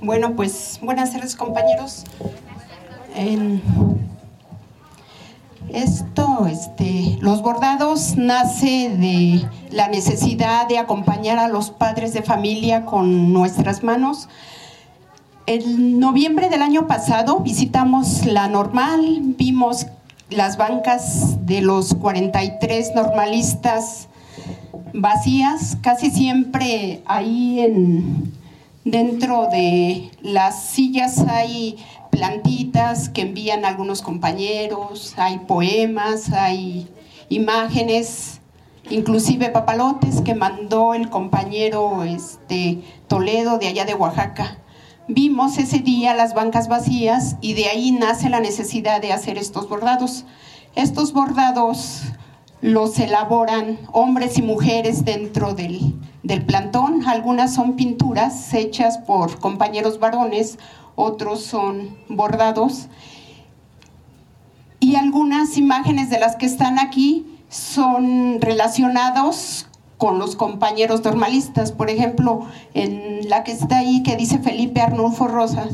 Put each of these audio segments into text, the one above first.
Bueno, pues buenas tardes, compañeros. Los bordados nace de la necesidad de acompañar a los padres de familia con nuestras manos. En noviembre del año pasado visitamos la Normal, vimos las bancas de los 43 normalistas vacías, casi siempre ahí dentro de las sillas hay plantitas que envían algunos compañeros, hay poemas, hay imágenes, inclusive papalotes que mandó el compañero Toledo de allá de Oaxaca. Vimos ese día las bancas vacías y de ahí nace la necesidad de hacer estos bordados. Estos bordados los elaboran hombres y mujeres dentro del plantón. Algunas son pinturas hechas por compañeros varones, otros son bordados. Y algunas imágenes de las que están aquí son relacionados con los compañeros normalistas. Por ejemplo, en la que está ahí, que dice Felipe Arnulfo Rosas,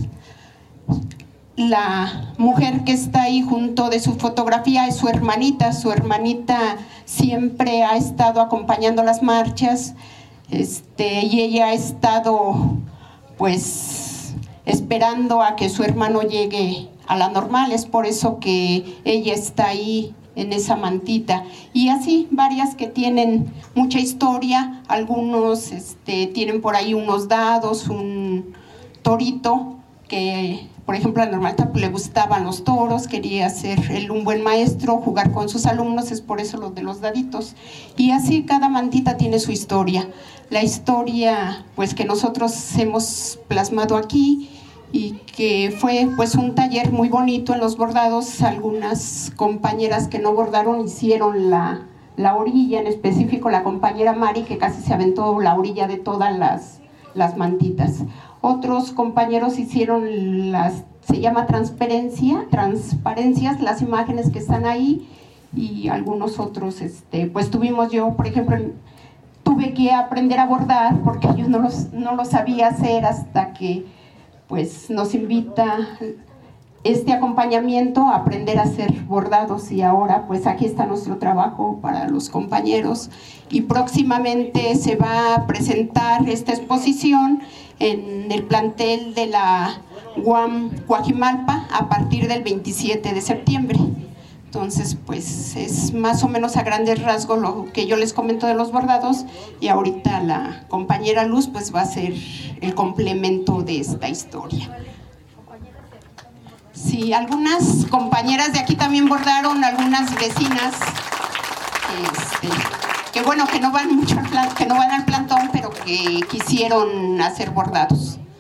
la mujer que está ahí junto de su fotografía es su hermanita. Su hermanita siempre ha estado acompañando las marchas, y ella ha estado pues esperando a que su hermano llegue a la Normal. Es por eso que ella está ahí en esa mantita, y así varias que tienen mucha historia. Algunos tienen por ahí unos dados, un torito, que por ejemplo a la Normal le gustaban los toros, quería ser él un buen maestro, jugar con sus alumnos, es por eso lo de los daditos. Y así cada mantita tiene su historia, la historia pues que nosotros hemos plasmado aquí, y que fue pues un taller muy bonito en los bordados. Algunas compañeras que no bordaron hicieron la orilla, en específico la compañera Mari, que casi se aventó la orilla de todas las mantitas. Otros compañeros hicieron se llama transparencias, las imágenes que están ahí, y algunos otros, pues yo, por ejemplo, tuve que aprender a bordar porque yo no lo sabía hacer hasta que pues nos invita este acompañamiento a aprender a hacer bordados, y ahora pues aquí está nuestro trabajo para los compañeros. Y próximamente se va a presentar esta exposición en el plantel de la UAM Coajimalpa a partir del 27 de septiembre. Entonces pues es más o menos a grandes rasgos lo que yo les comento de los bordados, y ahorita la compañera Luz pues va a ser el complemento de esta historia. Sí, algunas compañeras de aquí también bordaron, algunas vecinas que bueno, que no van al plantón, pero que quisieron hacer bordados.